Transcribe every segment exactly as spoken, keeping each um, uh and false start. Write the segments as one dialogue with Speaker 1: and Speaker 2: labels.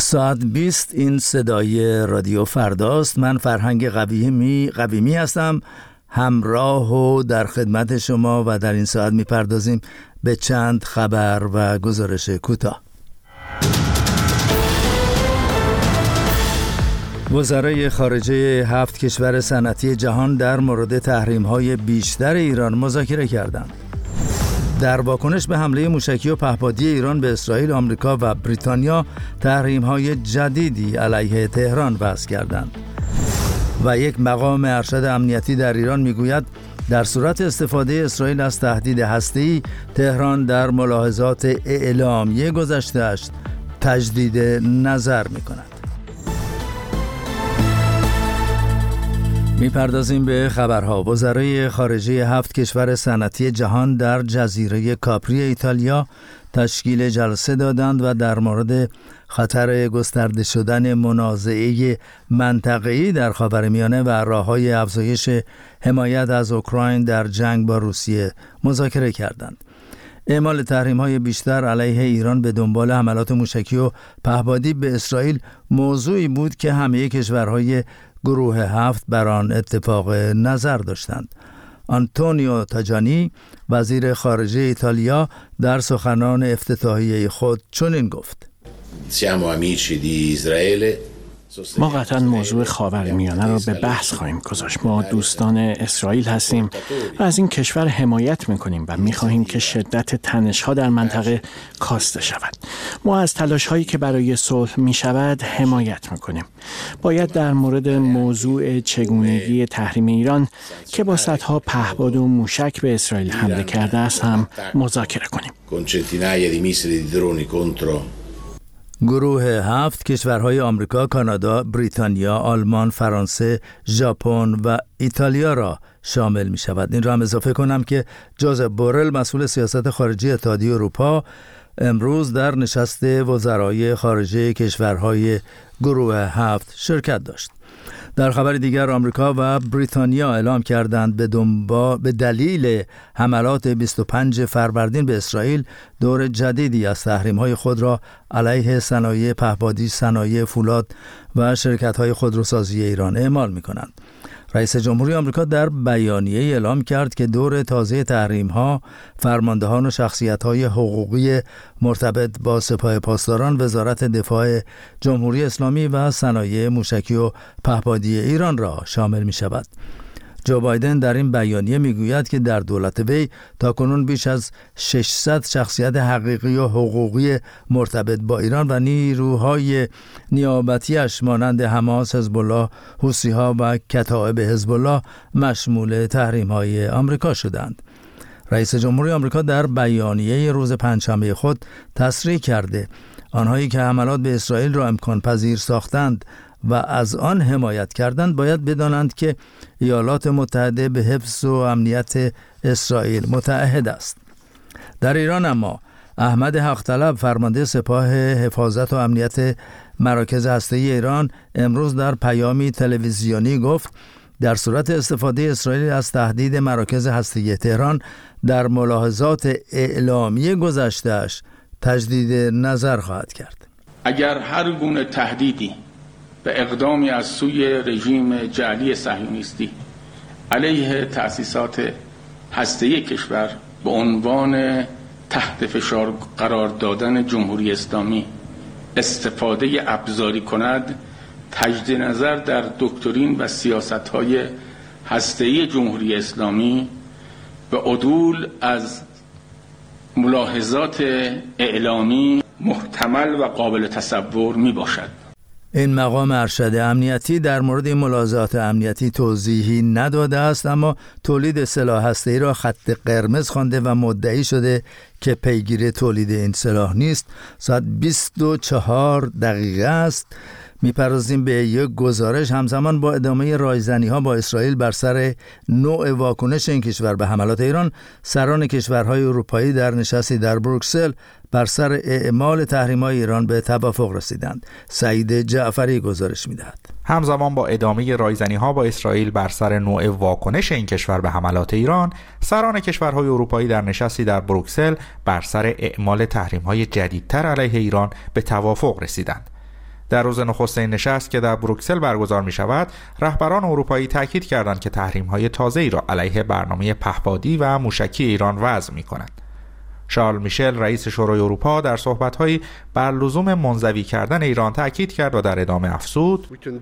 Speaker 1: ساعت بیست این صدای رادیو فرداست. من فرهنگ قویمی قویمی هستم، همراه و در خدمت شما و در این ساعت میپردازیم به چند خبر و گزارش کوتاه. وزرای خارجه هفت کشور صنعتی جهان در مورد تحریم‌های بیشتر ایران مذاکره کردند. در واکنش به حمله موشکی و پهپادی ایران به اسرائیل، آمریکا و بریتانیا تحریم‌های جدیدی علیه تهران وضع کردند. و یک مقام ارشد امنیتی در ایران میگوید در صورت استفاده اسرائیل از تهدید هسته‌ای، تهران در ملاحظات اعلامیه گذشته‌اش تجدید نظر می‌کند. میپردازیم به خبرها. وزرای خارجه هفت کشور صنعتی جهان در جزیره کاپری ایتالیا تشکیل جلسه دادند و در مورد خطر گسترده شدن منازعه منطقه‌ای در خاورمیانه و راه‌های افزایش حمایت از اوکراین در جنگ با روسیه مذاکره کردند. اعمال تحریم‌های بیشتر علیه ایران به دنبال حملات موشکی و پهپادی به اسرائیل موضوعی بود که همه کشورهای گروه هفت بر آن اتفاق نظر داشتند. آنتونیو تاجانی وزیر خارجه ایتالیا در سخنان افتتاحیه خود چنین گفت:
Speaker 2: ما قطعا موضوع خاورمیانه را به بحث خواهیم گذاشت. ما دوستان اسرائیل هستیم و از این کشور حمایت میکنیم و میخواهیم که شدت تنش‌ها در منطقه کاسته شود. ما از تلاش‌هایی که برای صلح میشود حمایت میکنیم. باید در مورد موضوع چگونگی تحریم ایران که با صدها پهپاد و موشک به اسرائیل حمله کرده است هم مذاکره کنیم.
Speaker 1: گروه هفت کشورهای آمریکا، کانادا، بریتانیا، آلمان، فرانسه، ژاپن و ایتالیا را شامل می شود. این را هم اضافه کنم که جوزف بورل مسئول سیاست خارجی اتحادیه اروپا امروز در نشست وزرای خارجه کشورهای گروه هفت شرکت داشت. در خبر دیگر، آمریکا و بریتانیا اعلام کردند به دنبال به دلیل حملات بیست و پنج فروردین به اسرائیل دور جدیدی از تحریم‌های خود را علیه صنایع پهپادی، صنایع فولاد و شرکت‌های خودروسازی ایران اعمال می‌کنند. رئیس جمهوری آمریکا در بیانیه اعلام کرد که دور تازه تحریم‌ها فرماندهان و شخصیت‌های حقوقی مرتبط با سپاه پاسداران، وزارت دفاع جمهوری اسلامی و صنایع موشکی و پهپادی ایران را شامل می‌شود. جو بایدن در این بیانیه میگوید که در دولت وی تاکنون بیش از ششصد شخصیت حقیقی و حقوقی مرتبط با ایران و نیروهای نیابتیش مانند حماس، حزب الله، حوثی‌ها و کتائب حزب الله مشمول تحریم‌های آمریکا شدند. رئیس جمهوری آمریکا در بیانیه روز پنجشنبه خود تصریح کرده آنهایی که حملات به اسرائیل را امکان پذیر ساختند و از آن حمایت کردند باید بدانند که ایالات متحده به حفظ و امنیت اسرائیل متعهد است. در ایران اما احمد حق طلب فرمانده سپاه حفاظت و امنیت مراکز هسته‌ای ایران امروز در پیامی تلویزیونی گفت در صورت استفاده اسرائیل از تهدید مراکز هسته‌ای تهران در ملاحظات اعلامیه گذشته‌اش تجدید نظر خواهد کرد.
Speaker 3: اگر هر گونه تهدیدی به اقدامی از سوی رژیم جعلی صهیونیستی علیه تأسیسات هسته‌ای کشور به عنوان تحت فشار قرار دادن جمهوری اسلامی استفاده ابزاری کند، تجدید نظر در دکترین و سیاست‌های هسته‌ای جمهوری اسلامی به عدول از ملاحظات اعلامی محتمل و قابل تصور می باشد.
Speaker 1: این مقام ارشد امنیتی در مورد این ملاحظات امنیتی توضیحی نداده است، اما تولید سلاح هسته‌ای را خط قرمز خوانده و مدعی شده که پیگیر تولید این سلاح نیست. ساعت بیست و چهار دقیقه است. میپردازیم به یک گزارش همزمان با ادامه رایزنی‌ها با اسرائیل بر سر نوع واکنش این کشور به حملات ایران. سران کشورهای اروپایی در نشستی در بروکسل بر سر اعمال تحریم‌های ایران به توافق رسیدند. سعید جعفری گزارش می‌دهد.
Speaker 4: همزمان با ادامه رایزنی‌ها با اسرائیل بر سر نوع واکنش این کشور به حملات ایران، سران کشورهای اروپایی در نشستی در بروکسل بر سر اعمال تحریم‌های جدیدتر علیه ایران به توافق رسیدند. در روز نخستین نشست که در بروکسل برگزار می شود، رهبران اروپایی تاکید کردند که تحریم‌های تازه‌ای را علیه برنامه پهپادی و موشکی ایران وضع می کنند. شارل میشل رئیس شورای اروپا در صحبت‌هایی بر لزوم منزوی کردن ایران تاکید کرد و در ادامه افزود: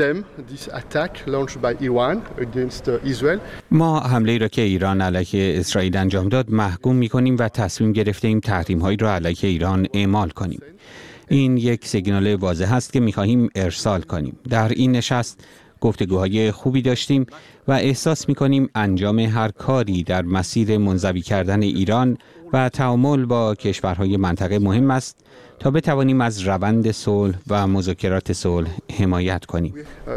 Speaker 5: ما حمله‌ای را که ایران علیه اسرائیل انجام داد محکوم می‌کنیم و تصمیم گرفتیم تحریم‌هایی را علیه ایران اعمال کنیم. این یک سیگنال واضح است که می‌خواهیم ارسال کنیم. در این نشست گفتگوهای خوبی داشتیم و احساس می‌کنیم انجام هر کاری در مسیر منزوی کردن ایران و تعامل با کشورهای منطقه مهم است تا بتوانیم از روند صلح و مذاکرات صلح حمایت کنیم.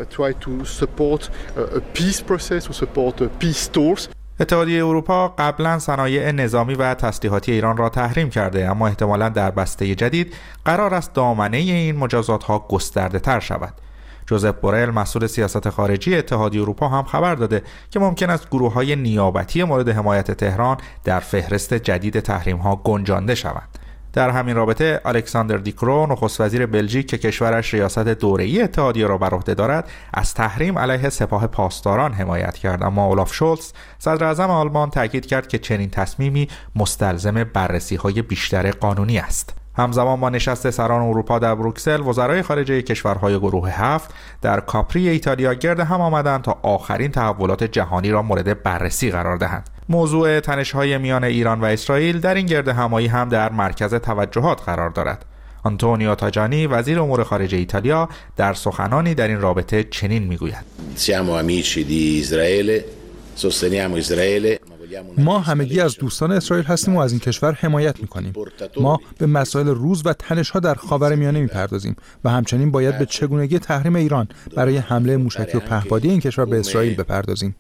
Speaker 4: اتحادیه اروپا قبلا صنایع نظامی و تسلیحاتی ایران را تحریم کرده، اما احتمالاً در بسته جدید قرار است دامنه این مجازات‌ها گسترده تر شود. جوزپ بورل مسئول سیاست خارجی اتحادیه اروپا هم خبر داده که ممکن است گروه‌های نیابتی مورد حمایت تهران در فهرست جدید تحریم‌ها گنجانده شوند. در همین رابطه الکساندر دیکرو نخست وزیر بلژیک که کشورش ریاست دوره‌ای اتحادیه را بر عهده دارد از تحریم علیه سپاه پاسداران حمایت کرد، اما اولاف شولز صدر اعظم آلمان تاکید کرد که چنین تصمیمی مستلزم بررسی‌های بیشتر قانونی است. همزمان با نشست سران اروپا در بروکسل، وزرای خارجه کشورهای گروه هفت در کاپری ایتالیا گرد هم آمدند تا آخرین تحولات جهانی را مورد بررسی قرار دهند. موضوع تنش‌های میان ایران و اسرائیل در این گرد همایی هم در مرکز توجهات قرار دارد. آنتونیو تاجانی وزیر امور خارجه ایتالیا در سخنانی در این رابطه چنین میگوید:
Speaker 6: Siamo amici di Israele, sosteniamo Israele.
Speaker 7: ما همگی از دوستان اسرائیل هستیم و از این کشور حمایت می‌کنیم. ما به مسائل روز و تنش‌ها در خاورمیانه می‌پردازیم و همچنین باید به چگونگی تحریم ایران برای حمله موشکی و پهپادی این کشور به اسرائیل بپردازیم.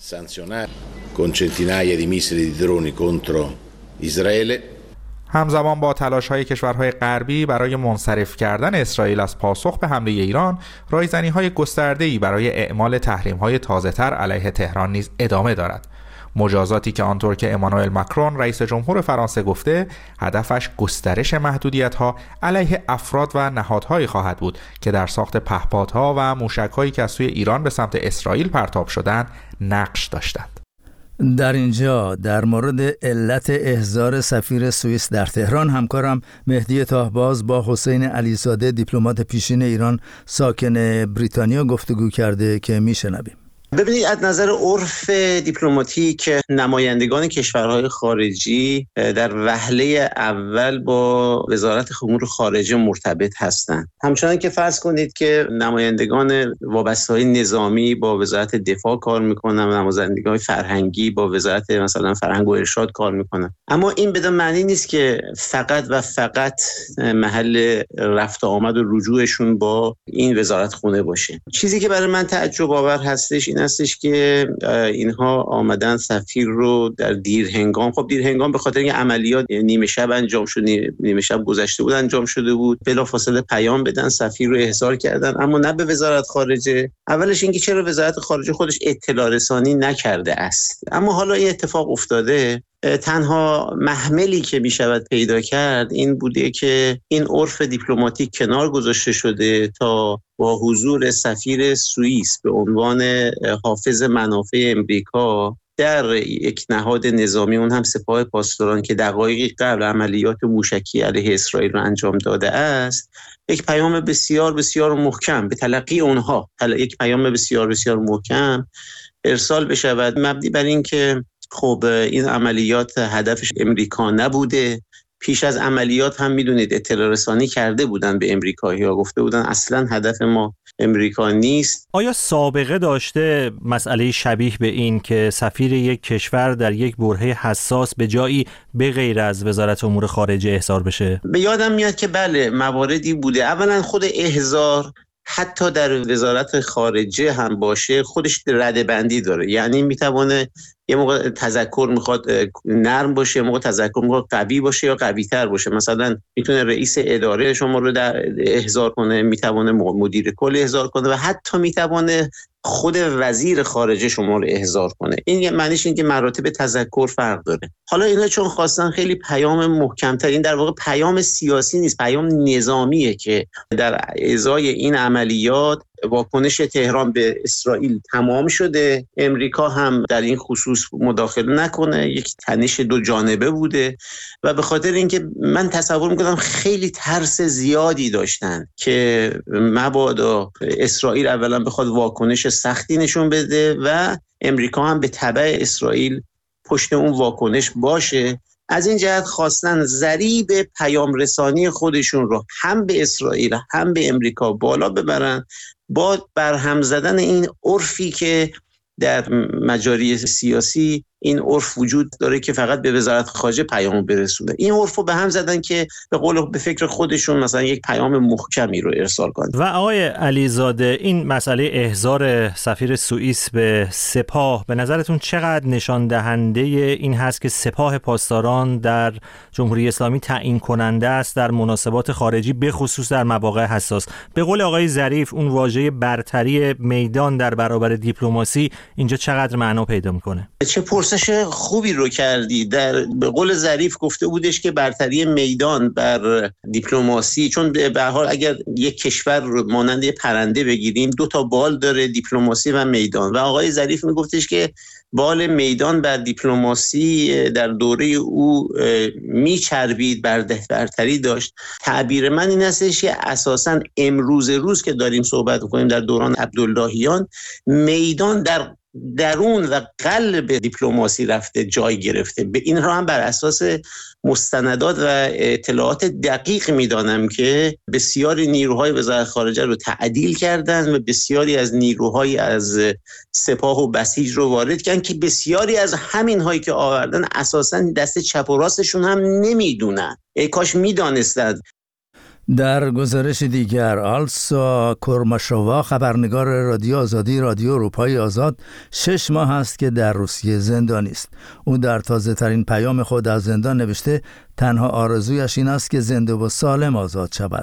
Speaker 4: همزمان با تلاش‌های کشورهای غربی برای منصرف کردن اسرائیل از پاسخ به حمله ایران، رایزنی‌های گسترده‌ای برای اعمال تحریم‌های تازه‌تر علیه تهران نیز ادامه دارد. مجازاتی که آنطور که امانوئل ماکرون رئیس جمهور فرانسه گفته هدفش گسترش محدودیت‌ها علیه افراد و نهادهایی خواهد بود که در ساخت پهپادها و موشک‌هایی که از سوی ایران به سمت اسرائیل پرتاب شدند نقش داشتند.
Speaker 1: در اینجا در مورد علت احضار سفیر سوئیس در تهران همکارم مهدی تاهباز با حسین علیزاده دیپلمات پیشین ایران ساکن بریتانیا گفتگو کرده که میشنویم.
Speaker 8: ببینید، از نظر عرف دیپلماتیک نمایندگان کشورهای خارجی در وهله اول با وزارت امور خارجه مرتبط هستند. همچنان که فرض کنید که نمایندگان وابسته‌های نظامی با وزارت دفاع کار میکنن، نمایندگان فرهنگی با وزارت مثلا فرهنگ و ارشاد کار میکنن. اما این بدون معنی نیست که فقط و فقط محل رفت آمد و رجوعشون با این وزارت خونه باشه. چیزی که برای من تعجب آور هستش این هستش که اینها آمدن سفیر رو در دیر هنگام، خب دیر هنگام به خاطر اینکه عملیات نیمه شب انجام شد، نیمه شب گذشته بود انجام شده بود، بلافاصله پیام بدن سفیر رو احضار کردن، اما نه به وزارت خارجه. اولش اینکه چرا وزارت خارجه خودش اطلاع رسانی نکرده است. اما حالا این اتفاق افتاده. تنها محملی که می شود پیدا کرد این بوده که این عرف دیپلماتیک کنار گذاشته شده تا با حضور سفیر سوئیس به عنوان حافظ منافع امریکا در یک نهاد نظامی، اون هم سپاه پاسداران که دقایقی قبل عملیات موشکی علیه اسرائیل را انجام داده است، یک پیام بسیار بسیار محکم به تلقی اونها، یک پیام بسیار بسیار محکم ارسال بشود مبنی بر این که خب این عملیات هدفش امریکا نبوده. پیش از عملیات هم میدونید اطلاع رسانی کرده بودن به امریکایی‌ها، گفته بودن اصلا هدف ما امریکا نیست.
Speaker 9: آیا سابقه داشته مسئله شبیه به این که سفیر یک کشور در یک برهه حساس به جایی به غیر از وزارت امور خارجه احضار بشه؟
Speaker 8: به یادم میاد که بله مواردی بوده. اولا خود احضار حتی در وزارت خارجه هم باشه خودش ردبندی داره، یعنی میتونه یه موقع تذکر میخواد نرم باشه، یه موقع تذکر میخواد قوی باشه یا قوی تر باشه. مثلا میتونه رئیس اداره شما رو در احضار کنه، میتونه مدیر کل احضار کنه و حتی میتونه خود وزیر خارجه شما رو احضار کنه. این معنیش این که مراتب تذکر فرق داره. حالا اینا چون خواستن خیلی پیام محکم‌تر، این در واقع پیام سیاسی نیست، پیام نظامیه که در ازای این عملیات واکنش تهران به اسرائیل تمام شده، امریکا هم در این خصوص مداخله نکنه، یک تنش دو جانبه بوده و به خاطر اینکه من تصور میکنم خیلی ترس زیادی داشتن که مبادا اسرائیل اولا بخواد واکنش سختی نشون بده و امریکا هم به تبع اسرائیل پشت اون واکنش باشه. از این جهت خواستن ضریب پیام رسانی خودشون رو هم به اسرائیل هم به امریکا بالا ببرن با برهم زدن این عرفی که در مجاری سیاسی این عرف وجود داره که فقط به وزارت خارجه پیام برسونه. این عرفو به هم زدن که به قول به فکر خودشون مثلا یک پیام محکمی رو ارسال کنن.
Speaker 9: و آقای علیزاده، این مسئله احضار سفیر سوئیس به سپاه به نظرتون چقدر نشان دهنده این هست که سپاه پاسداران در جمهوری اسلامی تعیین کننده است در مناسبات خارجی، به خصوص در مواقع حساس؟ به قول آقای ظریف اون واژه برتری میدان در برابر دیپلماسی اینجا چقدر معنا پیدا میکنه؟
Speaker 8: چه پرسش خوبی رو کردی. در به قول ظریف گفته بودش که برتری میدان بر دیپلماسی، چون به هر حال اگر یک کشور رو مانند پرنده بگیریم دو تا بال داره، دیپلماسی و میدان، و آقای ظریف میگفتش که بال میدان بر دیپلماسی در دوره او میچربید، برتری داشت. تعبیر من این هستش که اساساً امروز روز که داریم صحبت می‌کنیم در دوران عبداللهیان، میدان در درون و قلب دیپلماسی رفته، جای گرفته. به این را هم بر اساس مستندات و اطلاعات دقیق میدانم که بسیاری نیروهای وزارت خارجه رو تعدیل کردن و بسیاری از نیروهای از سپاه و بسیج رو وارد کردن که بسیاری از همین هایی که آوردن اساساً دست چپ و راستشون هم نمیدونن. ای کاش میدانستند.
Speaker 1: در گزارش دیگر، آلسا کورماشووا، خبرنگار رادیو آزادی رادیو اروپای آزاد، شش ماه است که در روسیه زندانی است. او در تازه ترین پیام خود از زندان نوشته تنها آرزویش این است که زنده و سالم آزاد شود.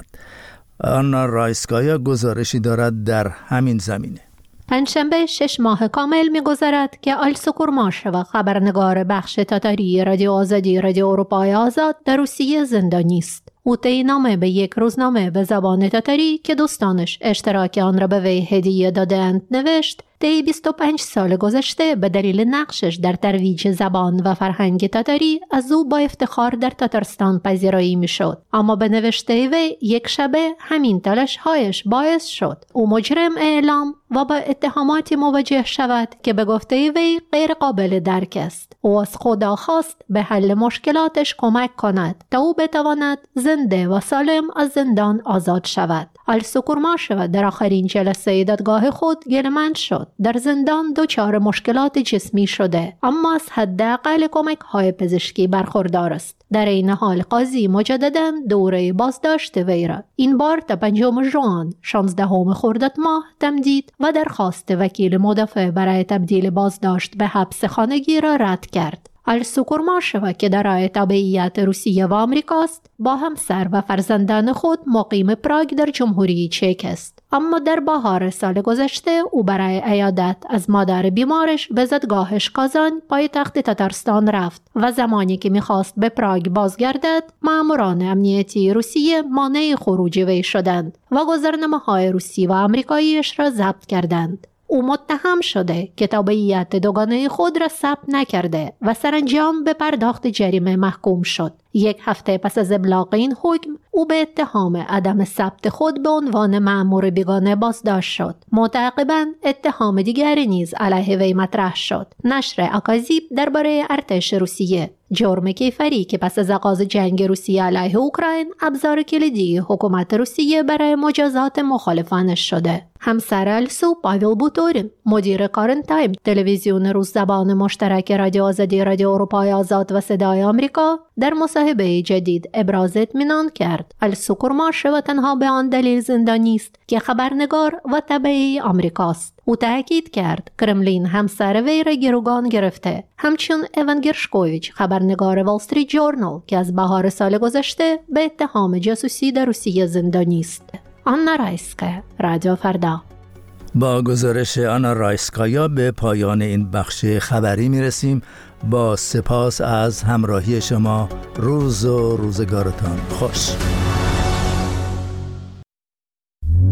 Speaker 1: آنا رایسکایا گزارشی دارد در همین زمینه.
Speaker 10: پنجشنبه شش ماه کامل می‌گذرد که آلسا کورماشووا، خبرنگار بخش تاتاری رادیو آزادی رادیو اروپای آزاد، در روسیه زندانی است. او طی به یک روزنامه به زبان تاتاری که دوستانش اشتراک آن را به وی هدیه دادند نوشت طی بیست و پنج سال گذشته به دلیل نقشش در ترویج زبان و فرهنگ تاتاری از او با افتخار در تاتارستان پذیرایی میشد، اما به نوشته وی یک شبه همین تلاش‌هایش باعث شد او مجرم اعلام و با اتهاماتی مواجه شود که به گفته وی غیر قابل درک است. او از خدا خواست به حل مشکلاتش کمک کند تا او بتواند زنده و سالم از زندان آزاد شود. آلسا کورماشووا در آخرین جلسه دادگاه خود گله‌مند شد. در زندان دچار مشکلات جسمی شده، اما از حداقل کمک‌های پزشکی برخوردار است. در این حال قاضی مجدداً دوره بازداشت وی را این بار تا پنجم ژوئن شانزدهم خرداد ماه تمدید و درخواست وکیل مدافع برای تبدیل بازداشت به حبس خانگی را رد کرد. آلسا کورماشووا که دارای تابعیت روسیه و آمریکاست، با همسر و فرزندان خود مقیم پراگ در جمهوری چک است. اما در بهار سال گذشته او برای عیادت از مادر بیمارش به زادگاهش کازان پایتخت تاتارستان رفت و زمانی که میخواست به پراگ بازگردد، ماموران امنیتی روسیه مانع خروج وی شدند و گذرنامه‌های روسی و آمریکاییش را ضبط کردند. او متهم شده که تابعیت دوگانه خود را ثبت نکرده و سرانجام به پرداخت جریمه محکوم شد. یک هفته پس از ابلاغ این حکم، او به اتهام عدم ثبت خود به عنوان مأمور بیگانه بازداشت شد. معتقباً اتهام دیگری نیز علیه وی مطرح شد. نشر اکاذیب درباره ارتش روسیه، جرم کیفری که پس از آغاز جنگ روسیه علیه اوکراین ابزار کلیدی حکومت روسیه برای مجازات مخالفانش شده. همسر آلسا، پاول بوتورین، مدیر کارن تایم، تلویزیون روز زبان مشترک رادیو آزادی رادیو اروپای آزاد و صدای آمریکا، در مصاحبه جدید ابراز اطمینان کرد آلسا کورماشووا تنها به آن دلیل زندانی است که خبرنگار و تبعی آمریکاست. او تاکید کرد کرملین همسر وی را گروگان گرفته. همچون ایوان گرشکوویچ، خبرنگار وال استریت جورنال که از بهار سال گذشته به اتهام جاسوسی در روسیه زندانی است. آنا رایسکایا، رادیو فردا.
Speaker 1: با گزارش آنا رایسکایا به پایان این بخش خبری میرسیم. با سپاس از همراهی شما. روز و روزگارتان خوش.